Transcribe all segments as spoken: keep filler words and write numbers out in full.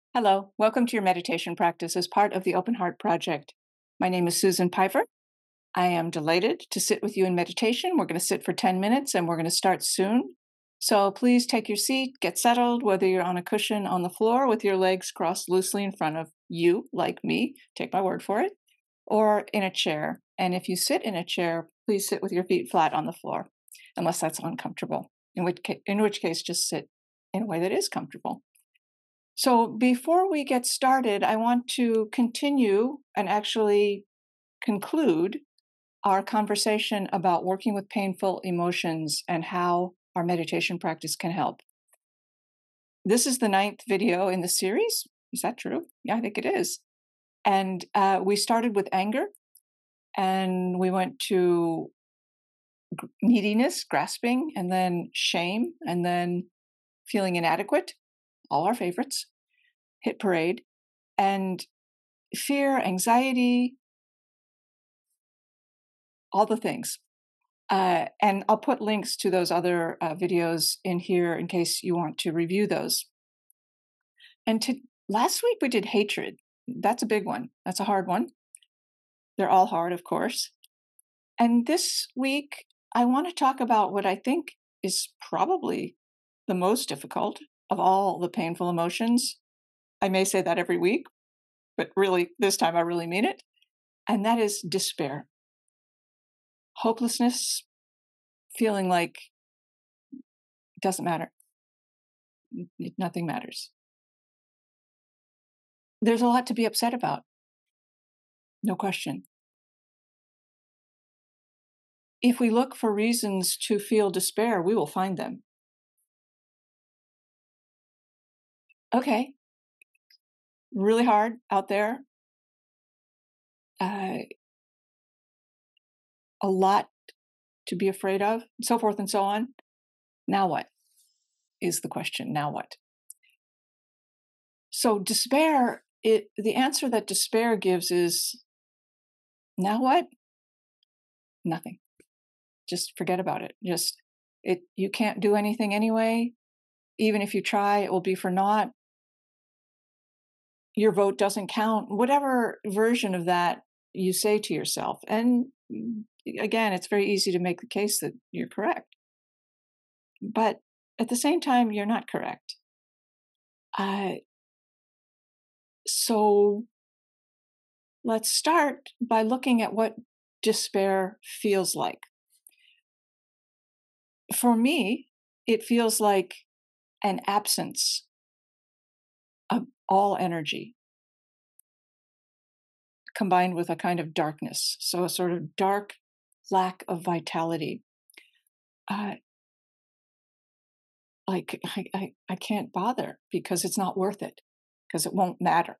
Hello, welcome to your meditation practice as part of the Open Heart Project. My name is Susan Piper. I am delighted to sit with you in meditation. We're going to sit for ten minutes and we're going to start soon. So please take your seat, get settled, whether you're on a cushion on the floor with your legs crossed loosely in front of you, like me, take my word for it, or in a chair. And if you sit in a chair, please sit with your feet flat on the floor, unless that's uncomfortable, in which, ca- in which case just sit in a way that is comfortable. So before we get started, I want to continue and actually conclude our conversation about working with painful emotions and how our meditation practice can help. This is the ninth video in the series. Is that true? Yeah, I think it is. And uh, we started with anger, and we went to neediness, grasping, and then shame, and then feeling inadequate, all our favorites, hit parade, and fear, anxiety, all the things. Uh, and I'll put links to those other uh, videos in here in case you want to review those. And to, last week we did hatred. That's a big one. That's a hard one. They're all hard, of course. And this week I want to talk about what I think is probably the most difficult of all the painful emotions. I may say that every week, but really this time I really mean it. And that is despair. Hopelessness, feeling like it doesn't matter. Nothing matters. There's a lot to be upset about. No question. If we look for reasons to feel despair, we will find them. Okay. Really hard out there. Uh, a lot to be afraid of, and so forth and so on. Now what is the question? Now what? So despair, it, the answer that despair gives is, now what? Nothing. Just forget about it. Just, it. You can't do anything anyway. Even if you try, it will be for naught. Your vote doesn't count. Whatever version of that you say to yourself. And again, it's very easy to make the case that you're correct. But at the same time, you're not correct. Uh, so let's start by looking at what despair feels like. For me, it feels like an absence of all energy combined with a kind of darkness. So a sort of dark lack of vitality. Uh, like I, I, I can't bother because it's not worth it, because it won't matter.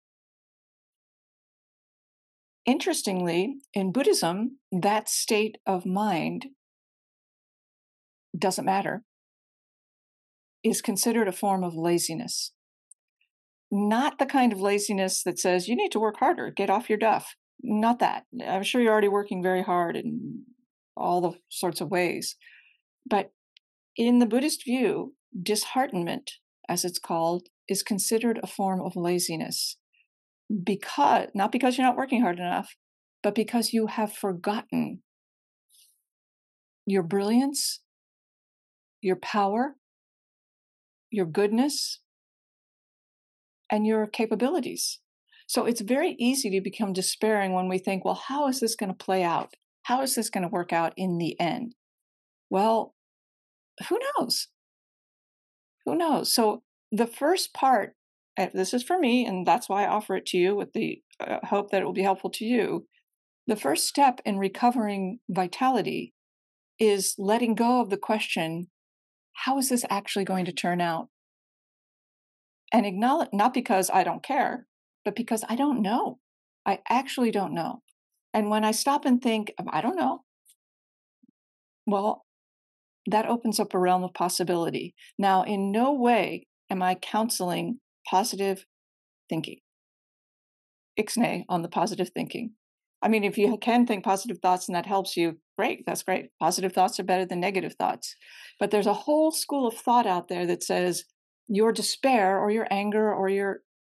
Interestingly, in Buddhism, that state of mind doesn't matter, is considered a form of laziness. Not the kind of laziness that says you need to work harder, get off your duff. Not that. I'm sure you're already working very hard in all the sorts of ways. But in the Buddhist view, disheartenment, as it's called, is considered a form of laziness. Because, not because you're not working hard enough, but because you have forgotten your brilliance, your power, your goodness, and your capabilities. So it's very easy to become despairing when we think, well, how is this going to play out? How is this going to work out in the end? Well, who knows? Who knows? So the first part, this is for me, and that's why I offer it to you with the uh, hope that it will be helpful to you. The first step in recovering vitality is letting go of the question, how is this actually going to turn out? And acknowledge, not because I don't care, but because I don't know. I actually don't know. And when I stop and think, I don't know, well, that opens up a realm of possibility. Now, in no way am I counseling positive thinking. Ixnay on the positive thinking. I mean, if you can think positive thoughts and that helps you, great, that's great. Positive thoughts are better than negative thoughts. But there's a whole school of thought out there that says your despair or your anger or your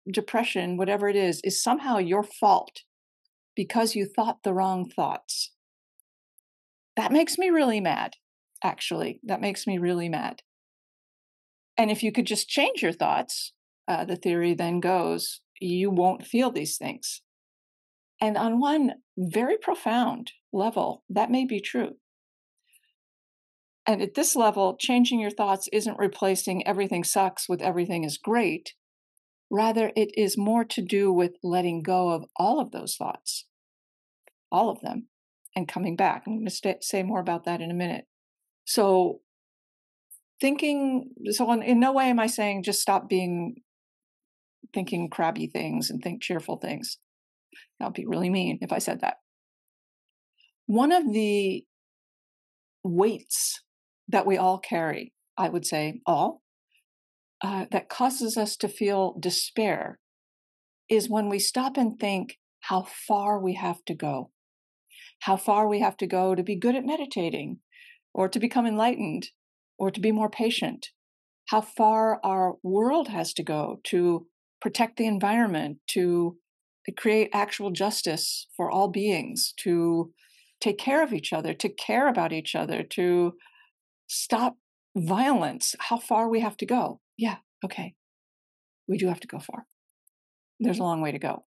depression, whatever it is, is somehow your fault because you thought the wrong thoughts. That makes me really mad, actually. That makes me really mad. And if you could just change your thoughts, uh, the theory then goes, you won't feel these things. And on one very profound level, that may be true. And at this level, changing your thoughts isn't replacing everything sucks with everything is great. Rather, it is more to do with letting go of all of those thoughts, all of them, and coming back. I'm going to st- say more about that in a minute. So, thinking, so in, in no way am I saying just stop being, thinking crabby things and think cheerful things. That would be really mean if I said that. One of the weights that we all carry, I would say all, uh, that causes us to feel despair is when we stop and think how far we have to go, how far we have to go to be good at meditating or to become enlightened or to be more patient, how far our world has to go to protect the environment, to create actual justice for all beings, to take care of each other, to care about each other, to stop violence, how far we have to go. Yeah, okay. We do have to go far. There's a long way to go.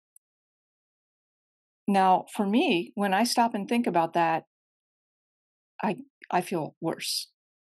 Now, for me, when I stop and think about that, I I feel worse.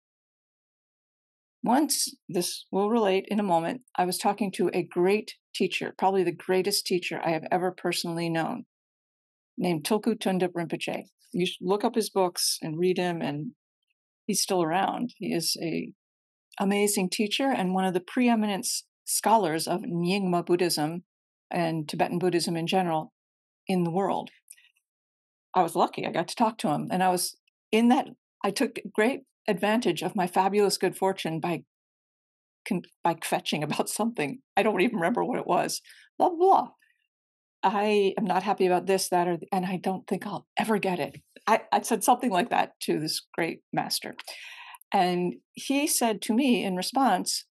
Once, this will relate in a moment, I was talking to a great teacher, probably the greatest teacher I have ever personally known, named Tulku Tunda Rinpoche. You should look up his books and read him, and he's still around. He is a amazing teacher and one of the preeminent scholars of Nyingma Buddhism and Tibetan Buddhism in general in the world. I was lucky. I got to talk to him, and I was in that. I took great advantage of my fabulous good fortune by by fetching about something. I don't even remember what it was. Blah blah. I am not happy about this, that, or and I don't think I'll ever get it. I, I said something like that to this great master, and he said to me in response,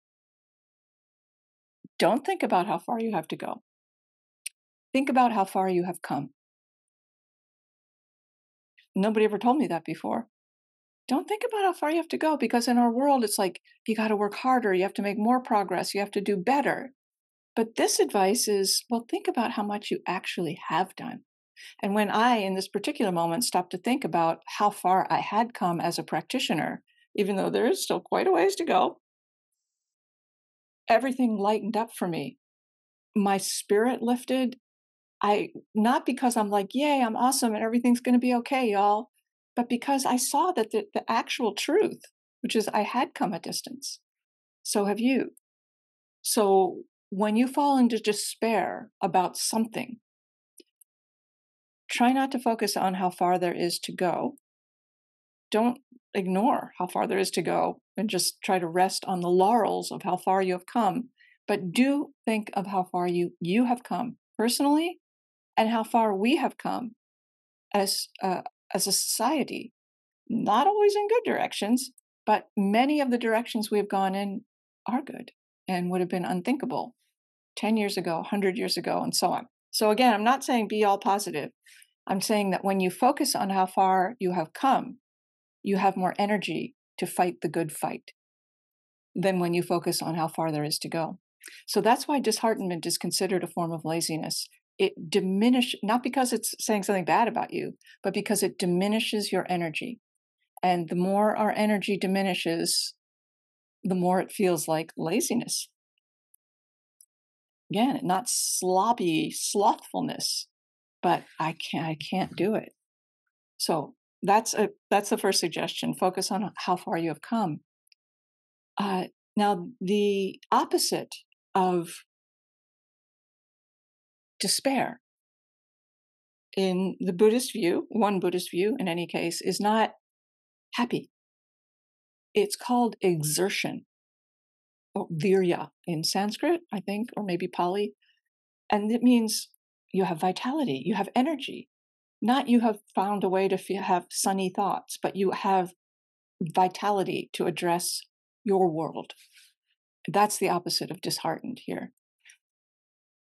"Don't think about how far you have to go. Think about how far you have come." Nobody ever told me that before. Don't think about how far you have to go, because in our world, it's like you got to work harder, you have to make more progress, you have to do better. But this advice is, well, think about how much you actually have done. And when I, in this particular moment, stopped to think about how far I had come as a practitioner, even though there is still quite a ways to go, everything lightened up for me. My spirit lifted. I, not because I'm like, yay, I'm awesome and everything's going to be okay, y'all, but because I saw that the, the actual truth, which is I had come a distance. So have you. So when you fall into despair about something, try not to focus on how far there is to go. Don't ignore how far there is to go and just try to rest on the laurels of how far you have come. But do think of how far you, you have come personally and how far we have come as uh, as a society. Not always in good directions, but many of the directions we have gone in are good and would have been unthinkable ten years ago, one hundred years ago, and so on. So again, I'm not saying be all positive. I'm saying that when you focus on how far you have come, you have more energy to fight the good fight than when you focus on how far there is to go. So that's why disheartenment is considered a form of laziness. It diminishes, not because it's saying something bad about you, but because it diminishes your energy. And the more our energy diminishes, the more it feels like laziness. Again, not sloppy slothfulness, but I can't, I can't do it. So that's a that's the first suggestion. Focus on how far you have come. Uh, now, the opposite of despair in the Buddhist view, one Buddhist view in any case, is not happy. It's called exertion, or virya in Sanskrit, I think, or maybe Pali. And it means you have vitality, you have energy. Not you have found a way to feel, have sunny thoughts, but you have vitality to address your world. That's the opposite of disheartened here.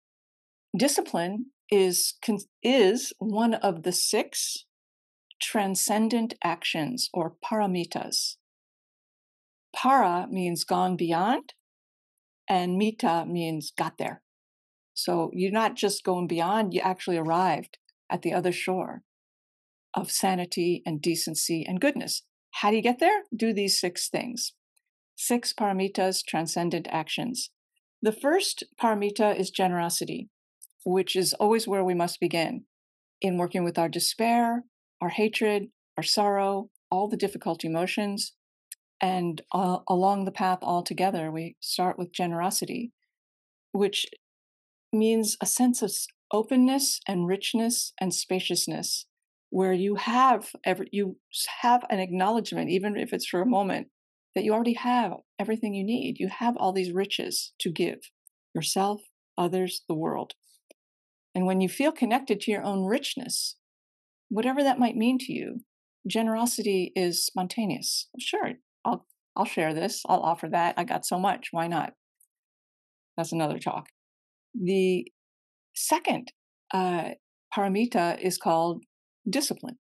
Discipline is is one of the six transcendent actions, or paramitas. Para means gone beyond, and mita means got there. So you're not just going beyond, you actually arrived at the other shore of sanity and decency and goodness. How do you get there? Do these six things. Six paramitas, transcendent actions. The first paramita is generosity, which is always where we must begin in working with our despair, our hatred, our sorrow, all the difficult emotions. And uh, along the path altogether, we start with generosity, which means a sense of openness and richness and spaciousness, where you have every, you have an acknowledgement, even if it's for a moment, that you already have everything you need. You have all these riches to give yourself, others, the world. And when you feel connected to your own richness, whatever that might mean to you, generosity is spontaneous. Sure, I'll I'll share this. I'll offer that. I got so much. Why not? That's another talk. The second uh, paramita is called discipline.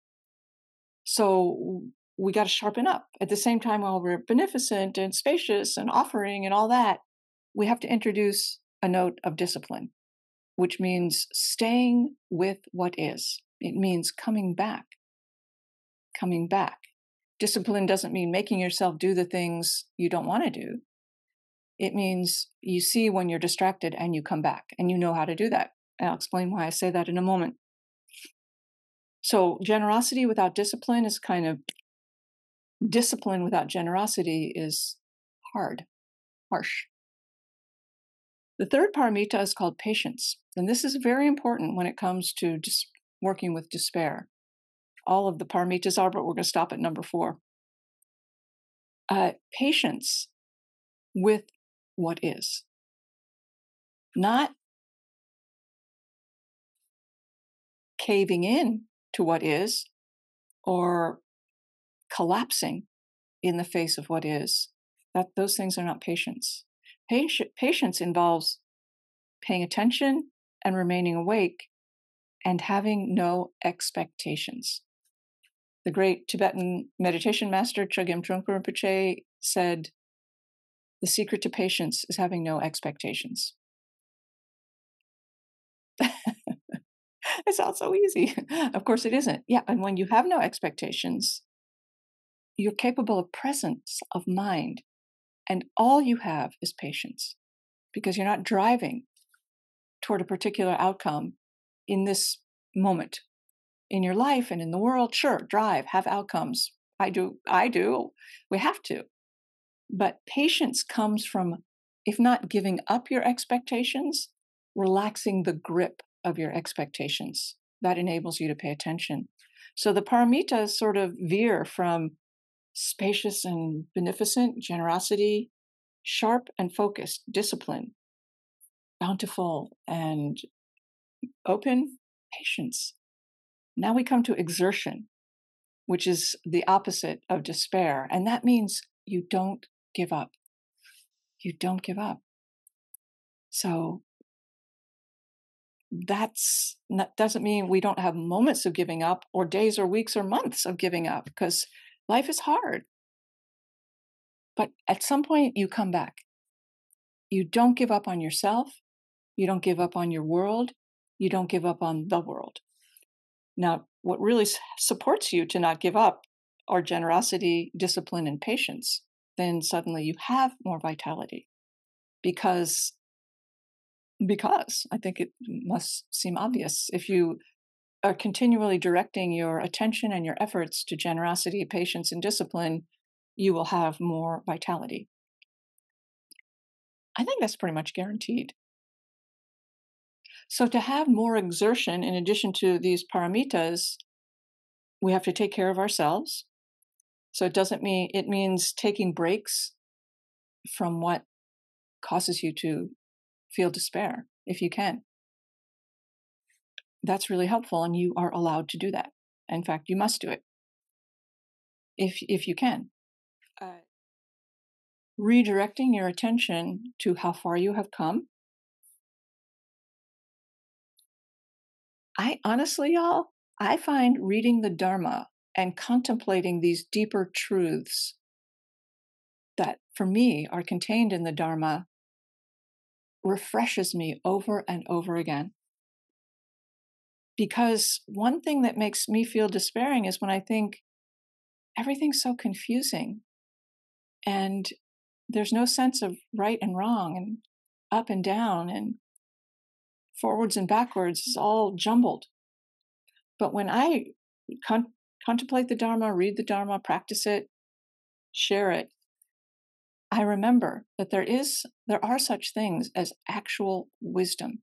So we got to sharpen up. At the same time, while we're beneficent and spacious and offering and all that, we have to introduce a note of discipline, which means staying with what is. It means coming back, coming back. Discipline doesn't mean making yourself do the things you don't want to do. It means you see when you're distracted and you come back, and you know how to do that. And I'll explain why I say that in a moment. So generosity without discipline is kind of, discipline without generosity is hard, harsh. The third paramita is called patience. And this is very important when it comes to just working with despair. All of the paramitas are, but we're going to stop at number four. Uh, patience with what is. Not caving in to what is or collapsing in the face of what is. That those things are not patience. Patient, patience involves paying attention and remaining awake and having no expectations. The great Tibetan meditation master Chogyam Trungpa Rinpoche said, the secret to patience is having no expectations. It sounds so easy. Of course it isn't. Yeah, and when you have no expectations, you're capable of presence of mind, and all you have is patience, because you're not driving toward a particular outcome in this moment. In your life and in the world, sure, drive, have outcomes. I do, I do. We have to. But patience comes from, if not giving up your expectations, relaxing the grip of your expectations. That enables you to pay attention. So the paramitas sort of veer from spacious and beneficent, generosity, sharp and focused, discipline, bountiful and open, patience. Now we come to exertion, which is the opposite of despair. And that means you don't give up. You don't give up. So that's not, doesn't mean we don't have moments of giving up or days or weeks or months of giving up, because life is hard. But at some point you come back. You don't give up on yourself. You don't give up on your world. You don't give up on the world. Now, what really supports you to not give up are generosity, discipline, and patience. Then suddenly you have more vitality. Because, because I think it must seem obvious. If you are continually directing your attention and your efforts to generosity, patience, and discipline, you will have more vitality. I think that's pretty much guaranteed. So to have more exertion, in addition to these paramitas, we have to take care of ourselves. So it doesn't mean, it means taking breaks from what causes you to feel despair, if you can. That's really helpful, and you are allowed to do that. In fact, you must do it if if you can. Uh, redirecting your attention to how far you have come I honestly, y'all, I find reading the Dharma and contemplating these deeper truths that for me are contained in the Dharma refreshes me over and over again. Because one thing that makes me feel despairing is when I think everything's so confusing and there's no sense of right and wrong and up and down and forwards and backwards. It's all jumbled. But when I con- contemplate the Dharma, read the Dharma, practice it, share it, I remember that there is, there are such things as actual wisdom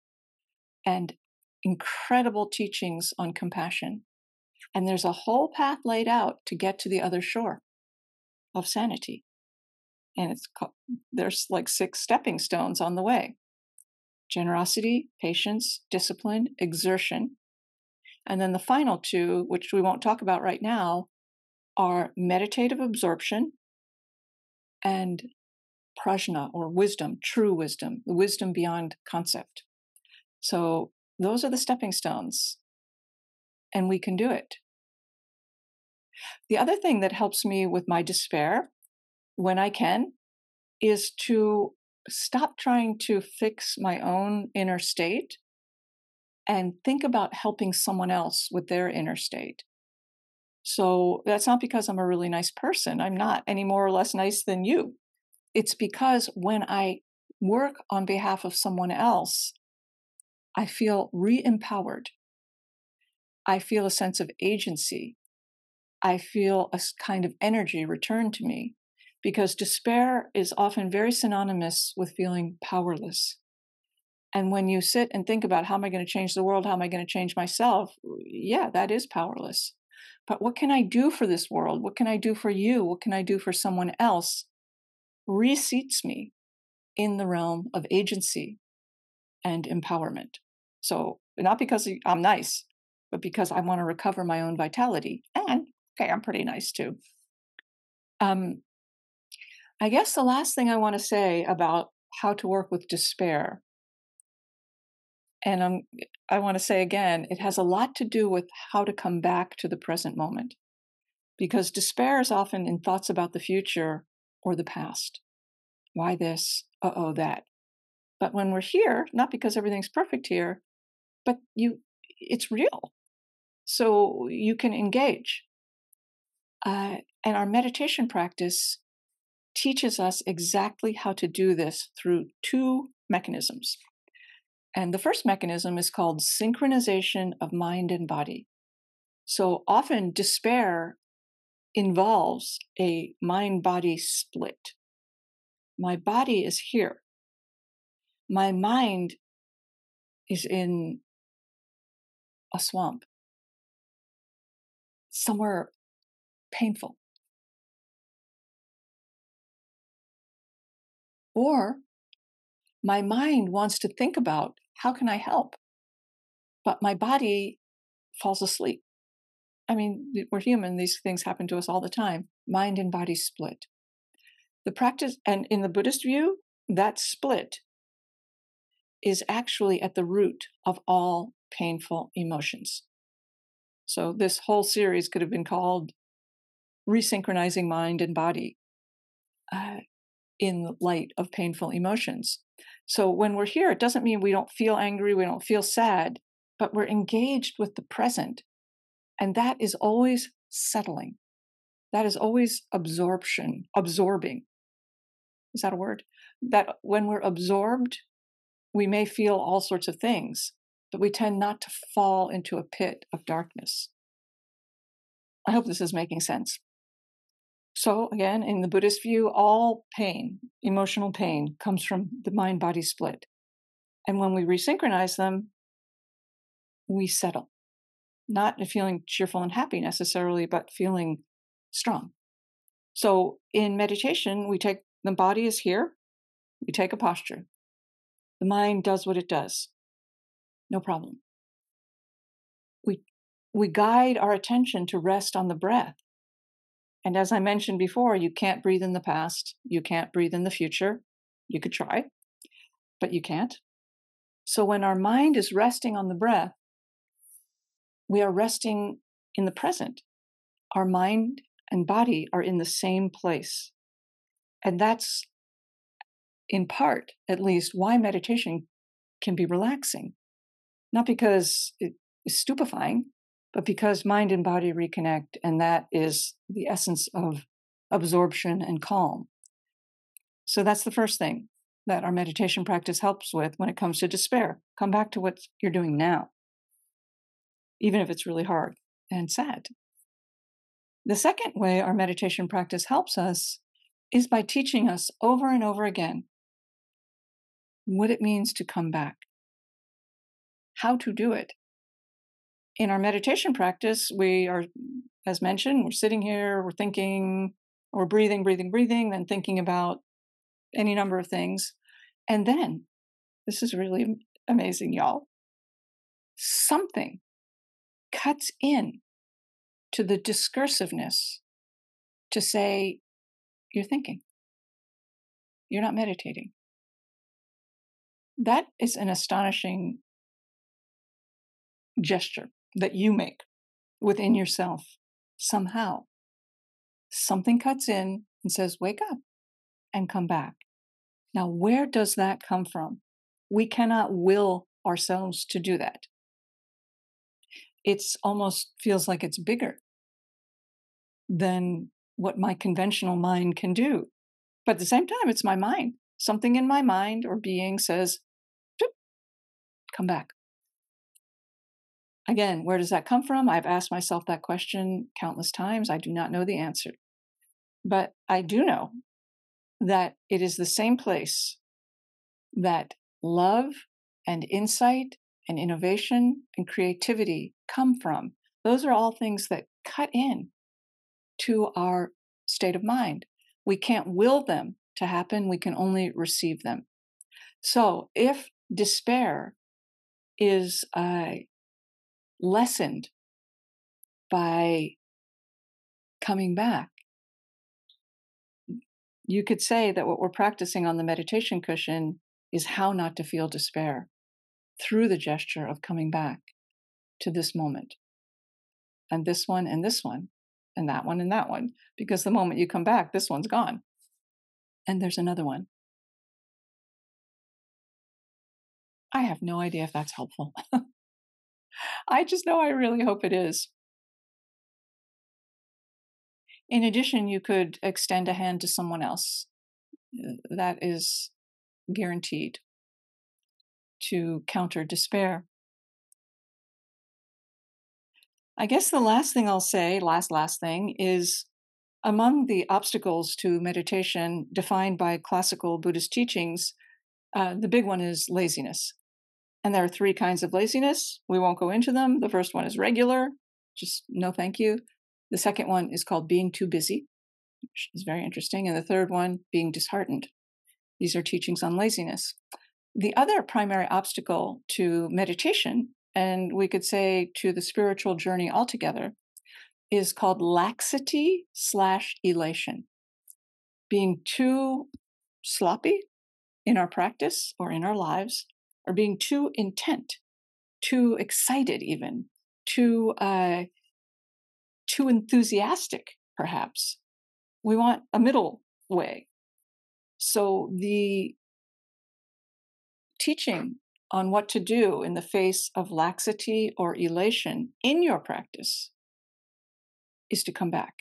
and incredible teachings on compassion. And there's a whole path laid out to get to the other shore of sanity. And it's called, there's like six stepping stones on the way: generosity, patience, discipline, exertion. And then the final two, which we won't talk about right now, are meditative absorption and prajna, or wisdom, true wisdom, the wisdom beyond concept. So those are the stepping stones, and we can do it. The other thing that helps me with my despair when I can is to stop trying to fix my own inner state and think about helping someone else with their inner state. So that's not because I'm a really nice person. I'm not any more or less nice than you. It's because when I work on behalf of someone else, I feel re-empowered. I feel a sense of agency. I feel a kind of energy return to me, because despair is often very synonymous with feeling powerless. And when you sit and think about, how am I going to change the world? How am I going to change myself? Yeah, that is powerless. But what can I do for this world? What can I do for you? What can I do for someone else? Reseats me in the realm of agency and empowerment. So not because I'm nice, but because I want to recover my own vitality. And okay, I'm pretty nice too. Um, I guess the last thing I want to say about how to work with despair, and I'm, I want to say again, it has a lot to do with how to come back to the present moment. Because despair is often in thoughts about the future or the past. Why this? Uh-oh, that. But when we're here, not because everything's perfect here, but you, it's real. So you can engage. Uh, and our meditation practice teaches us exactly how to do this through two mechanisms. And the first mechanism is called synchronization of mind and body. So often despair involves a mind-body split. My body is here. My mind is in a swamp, somewhere painful. Or my mind wants to think about, how can I help? But my body falls asleep. I mean, we're human. These things happen to us all the time. Mind and body split. The practice, and in the Buddhist view, that split is actually at the root of all painful emotions. So this whole series could have been called Resynchronizing Mind and Body uh, in light of painful emotions. So when we're here, it doesn't mean we don't feel angry, we don't feel sad, but we're engaged with the present. And that is always settling. That is always absorption, absorbing. Is that a word? That when we're absorbed, we may feel all sorts of things, but we tend not to fall into a pit of darkness. I hope this is making sense. So again, in the Buddhist view, all pain, emotional pain, comes from the mind-body split. And when we resynchronize them, we settle. Not feeling cheerful and happy necessarily, but feeling strong. So in meditation, we take, the body is here, we take a posture. The mind does what it does. No problem. We, we guide our attention to rest on the breath. And as I mentioned before, you can't breathe in the past. You can't breathe in the future. You could try, but you can't. So when our mind is resting on the breath, We are resting in the present. Our mind and body are in the same place. And that's, in part, at least, why meditation can be relaxing. Not because it is stupefying, but because mind and body reconnect, and that is the essence of absorption and calm. So that's the first thing that our meditation practice helps with when it comes to despair. Come back to what you're doing now, even if it's really hard and sad. The second way our meditation practice helps us is by teaching us over and over again what it means to come back, how to do it. In our meditation practice, we are, as mentioned, we're sitting here, we're thinking, we're breathing, breathing, breathing, then thinking about any number of things. And then, this is really amazing, y'all, something cuts in to the discursiveness to say, you're thinking, you're not meditating. That is an astonishing gesture that you make within yourself. Somehow, something cuts in and says, wake up and come back. Now, where does that come from? We cannot will ourselves to do that. It's almost feels like it's bigger than what my conventional mind can do. But at the same time, it's my mind. Something in my mind or being says, come back. Again, where does that come from? I've asked myself that question countless times. I do not know the answer. But I do know that it is the same place that love and insight and innovation and creativity come from. Those are all things that cut in to our state of mind. We can't will them to happen. We can only receive them. So if despair is uh, lessened by coming back, you could say that what we're practicing on the meditation cushion is how not to feel despair through the gesture of coming back to this moment and this one and this one and that one and that one. Because the moment you come back, this one's gone. And there's another one. I have no idea if that's helpful. I just know I really hope it is. In addition, you could extend a hand to someone else. That is guaranteed to counter despair. I guess the last thing I'll say, last, last thing, is among the obstacles to meditation defined by classical Buddhist teachings, uh, the big one is laziness. And there are three kinds of laziness. We won't go into them. The first one is regular, just no thank you. The second one is called being too busy, which is very interesting. And the third one, being disheartened. These are teachings on laziness. The other primary obstacle to meditation, and we could say to the spiritual journey altogether, is called laxity slash elation. Being too sloppy in our practice or in our lives, or being too intent, too excited even, too, uh, too enthusiastic, perhaps. We want a middle way. So the teaching on what to do in the face of laxity or elation in your practice is to come back.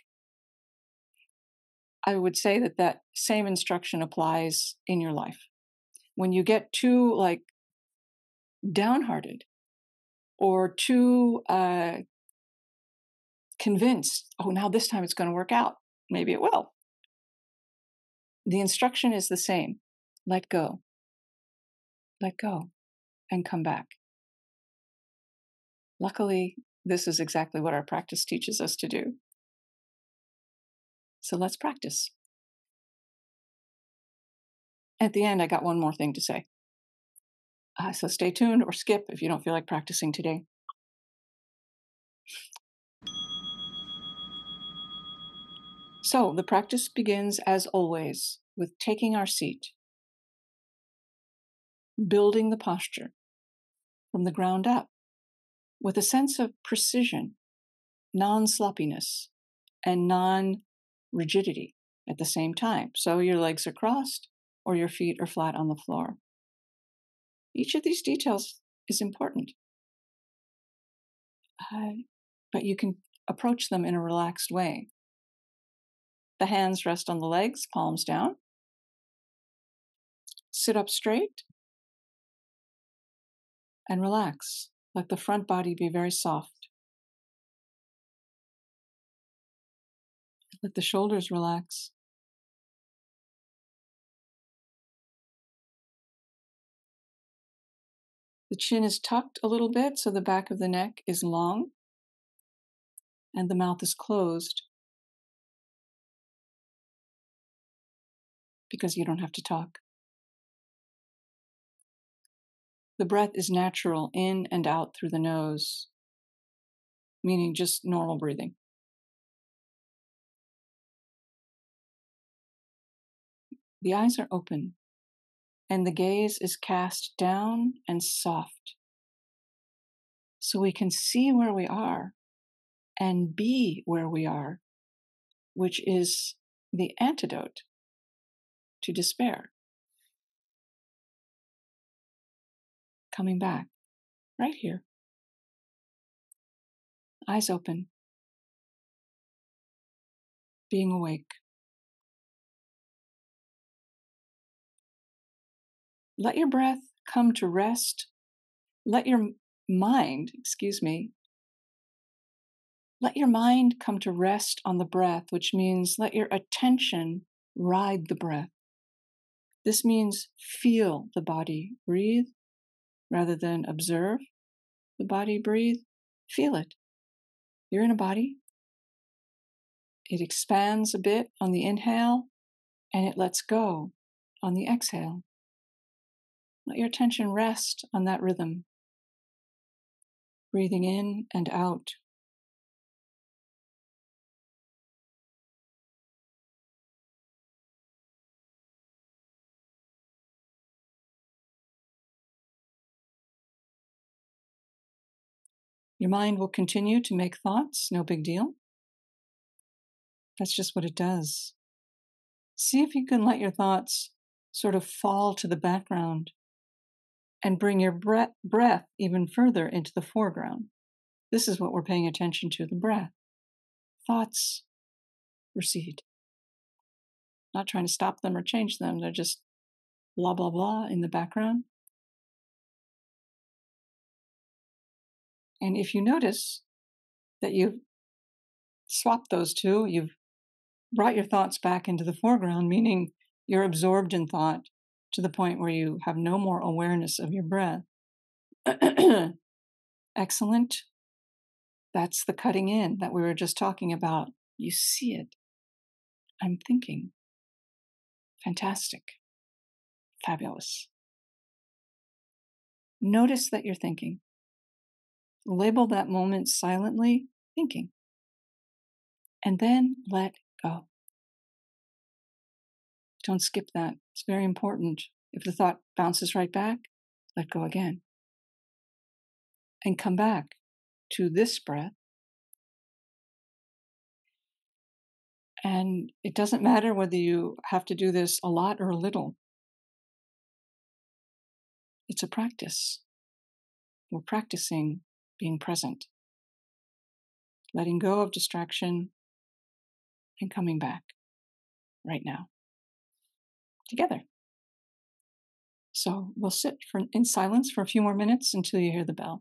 I would say that that same instruction applies in your life. When you get too like downhearted or too uh, convinced, oh, now this time it's going to work out. Maybe it will. The instruction is the same. Let go. Let go and come back. Luckily, this is exactly what our practice teaches us to do. So let's practice. At the end, I got one more thing to say. Uh, so stay tuned or skip if you don't feel like practicing today. So the practice begins, as always, with taking our seat, building the posture from the ground up. with a sense of precision, non-sloppiness, and non-rigidity at the same time. So your legs are crossed or your feet are flat on the floor. Each of these details is important, uh, but you can approach them in a relaxed way. The hands rest on the legs, palms down. Sit up straight and relax. Let the front body be very soft. Let the shoulders relax. The chin is tucked a little bit, so the back of the neck is long and the mouth is closed because you don't have to talk. The breath is natural in and out through the nose, meaning just normal breathing. The eyes are open and the gaze is cast down and soft, so we can see where we are and be where we are, which is the antidote to despair. Coming back, right here. Eyes open. Being awake. Let your breath come to rest. Let your mind, excuse me, let your mind come to rest on the breath, which means let your attention ride the breath. This means feel the body breathe rather than observe the body breathe. Feel it. You're in a body. It expands a bit on the inhale and it lets go on the exhale. Let your attention rest on that rhythm. Breathing in and out. Your mind will continue to make thoughts, no big deal. That's just what it does. See if you can let your thoughts sort of fall to the background and bring your breath, breath even further into the foreground. This is what we're paying attention to, the breath. Thoughts recede. Not trying to stop them or change them. They're just blah, blah, blah in the background. And if you notice that you've swapped those two, you've brought your thoughts back into the foreground, meaning you're absorbed in thought to the point where you have no more awareness of your breath. Excellent. That's the cutting in that we were just talking about. You see it. I'm thinking. Fantastic. Fabulous. Notice that you're thinking. Label that moment silently thinking. And then let go. Don't skip that. It's very important. If the thought bounces right back, let go again. And come back to this breath. And it doesn't matter whether you have to do this a lot or a little. It's a practice. We're practicing being present, letting go of distraction, and coming back right now together. So we'll sit for, in silence for a few more minutes until you hear the bell.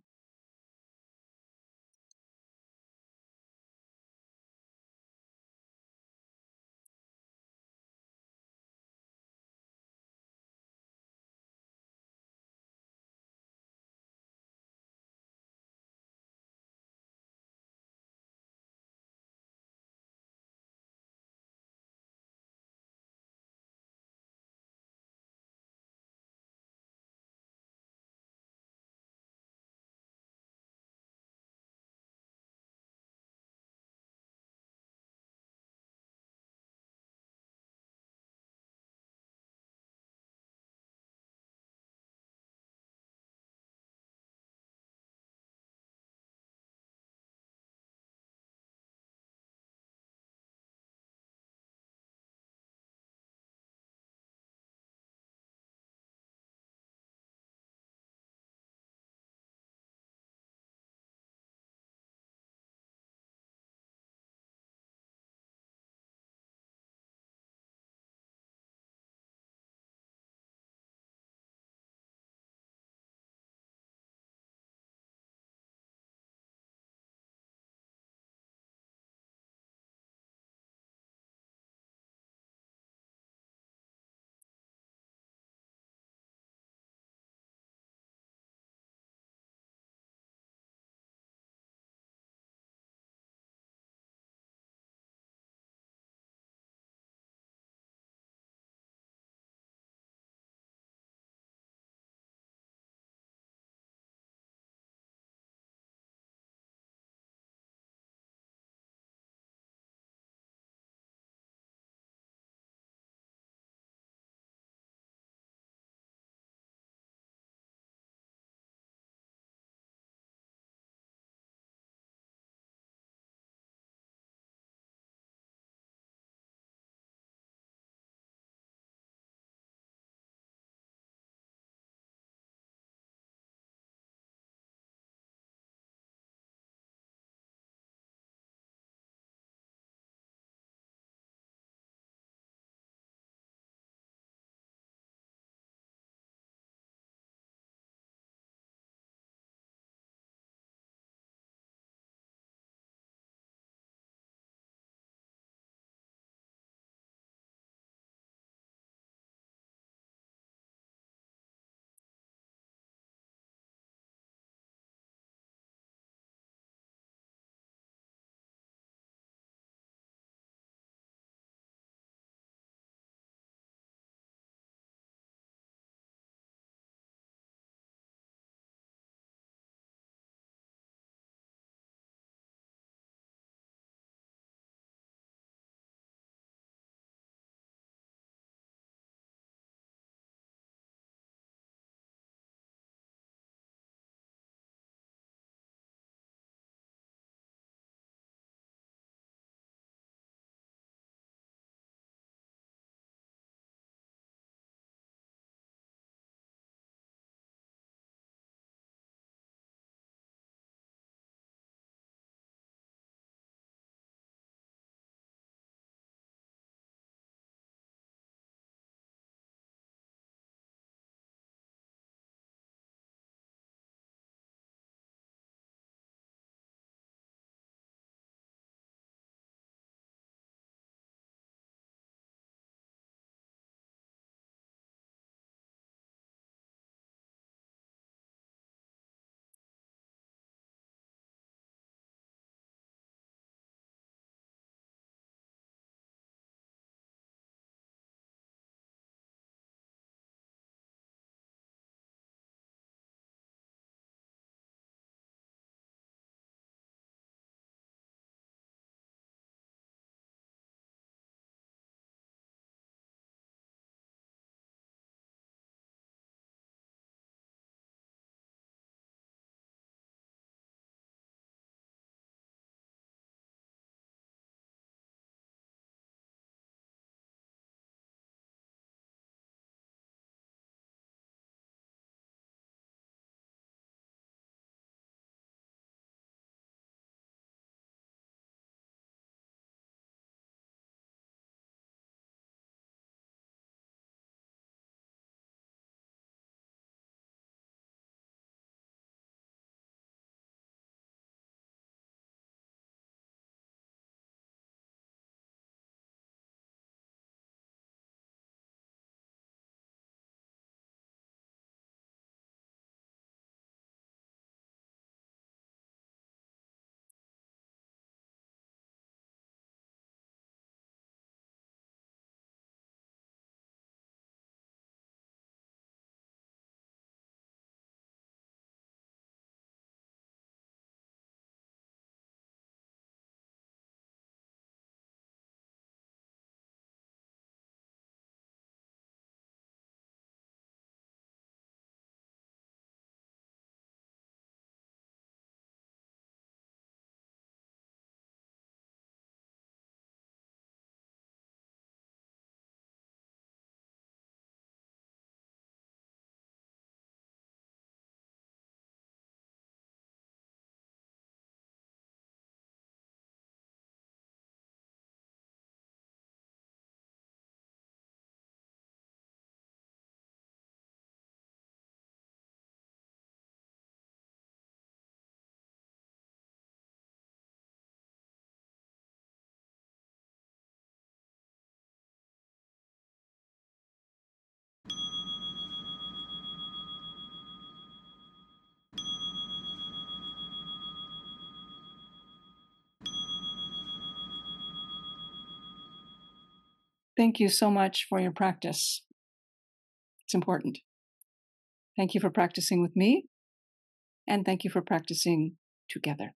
thank you so much for your practice. It's important. Thank you for practicing with me, and thank you for practicing together.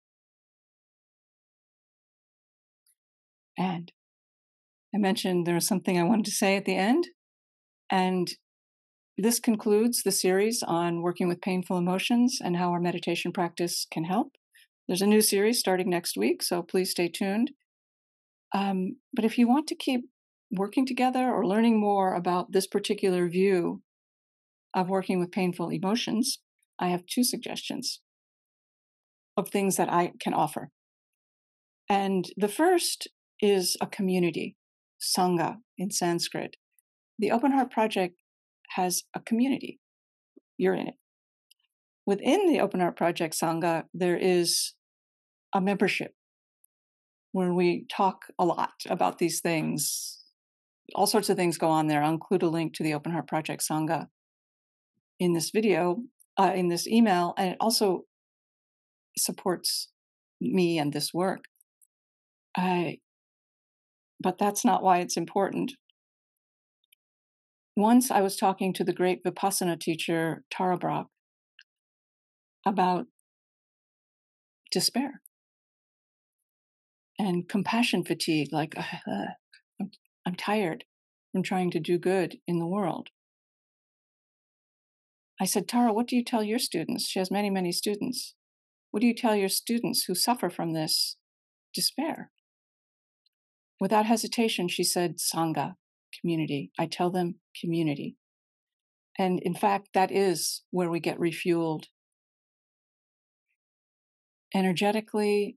And I mentioned there was something I wanted to say at the end, and this concludes the series on working with painful emotions and how our meditation practice can help. There's a new series starting next week, so please stay tuned. Um, but if you want to keep working together or learning more about this particular view of working with painful emotions, I have two suggestions of things that I can offer. And the first is a community, Sangha in Sanskrit. The Open Heart Project has a community. You're in it. Within the Open Heart Project Sangha, there is a membership where we talk a lot about these things. All sorts of things go on there. I'll include a link to the Open Heart Project Sangha in this video, uh, in this email, and it also supports me and this work. I, but that's not why it's important. Once I was talking to the great Vipassana teacher, Tara Brach, about despair and compassion fatigue, like, uh, uh, I'm, I'm tired from trying to do good in the world. I said, Tara, what do you tell your students? She has many, many students. What do you tell your students who suffer from this despair? Without hesitation, she said, Sangha, community. I tell them community. And in fact, that is where we get refueled energetically,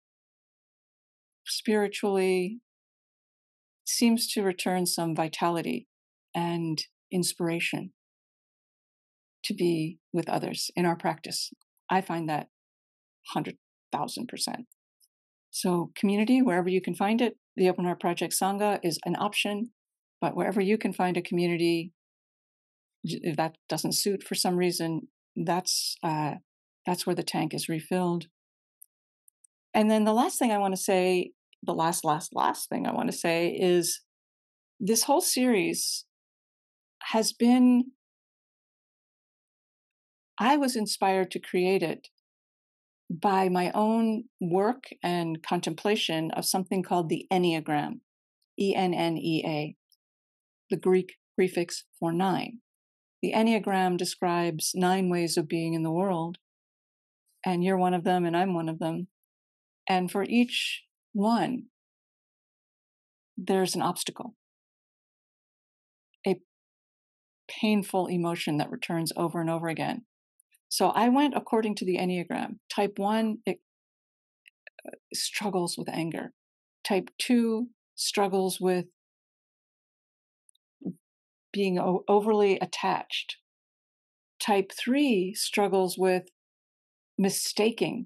spiritually, seems to return some vitality and inspiration to be with others in our practice. I find that one hundred thousand percent. So community, wherever you can find it, the Open Heart Project Sangha is an option, but wherever you can find a community, if that doesn't suit for some reason, that's uh, that's where the tank is refilled. And then the last thing I want to say, the last, last, last thing I want to say is this whole series has been, I was inspired to create it by my own work and contemplation of something called the Enneagram, E N N E A, the Greek prefix for nine. The Enneagram describes nine ways of being in the world, and you're one of them, and I'm one of them. And for each one, there's an obstacle, a painful emotion that returns over and over again. So I went according to the Enneagram. Type one, it struggles with anger. Type two struggles with being o- overly attached. Type three struggles with mistaking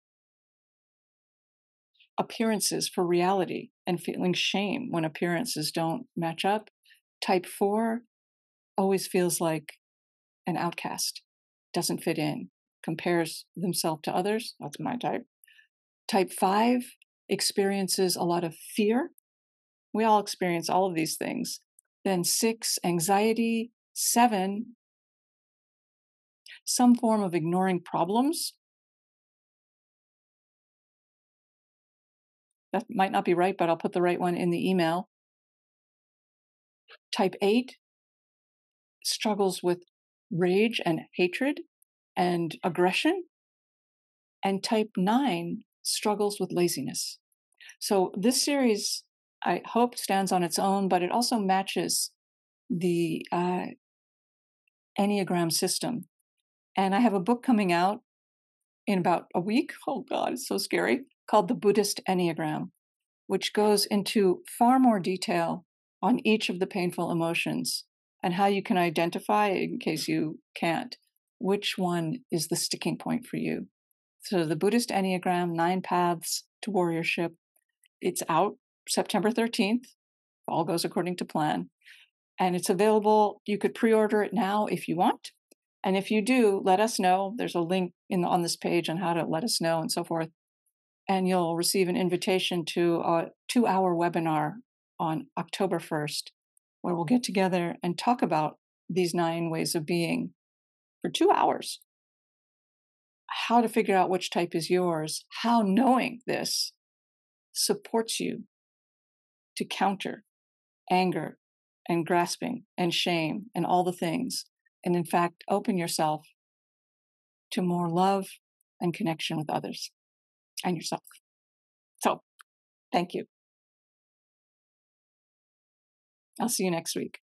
appearances for reality and feeling shame when appearances don't match up. Type four always feels like an outcast, doesn't fit in, compares themselves to others. That's my type. Type five experiences a lot of fear. We all experience all of these things. Then six, anxiety. Seven, some form of ignoring problems. That might not be right, but I'll put the right one in the email. Type eight struggles with rage and hatred and aggression. And type nine struggles with laziness. So this series, I hope, stands on its own, but it also matches the uh, Enneagram system. And I have a book coming out in about a week. Oh God, it's so scary. Called The Buddhist Enneagram, which goes into far more detail on each of the painful emotions and how you can identify, in case you can't, which one is the sticking point for you. So the Buddhist Enneagram, Nine Paths to Warriorship, it's out September thirteenth. All goes according to plan. And it's available. You could pre-order it now if you want. And if you do, let us know. There's a link in the, on this page on how to let us know and so forth. And you'll receive an invitation to a two-hour webinar on October first, where we'll get together and talk about these nine ways of being for two hours. How to figure out which type is yours, how knowing this supports you to counter anger and grasping and shame and all the things, and in fact, open yourself to more love and connection with others and yourself. So, thank you. I'll see you next week.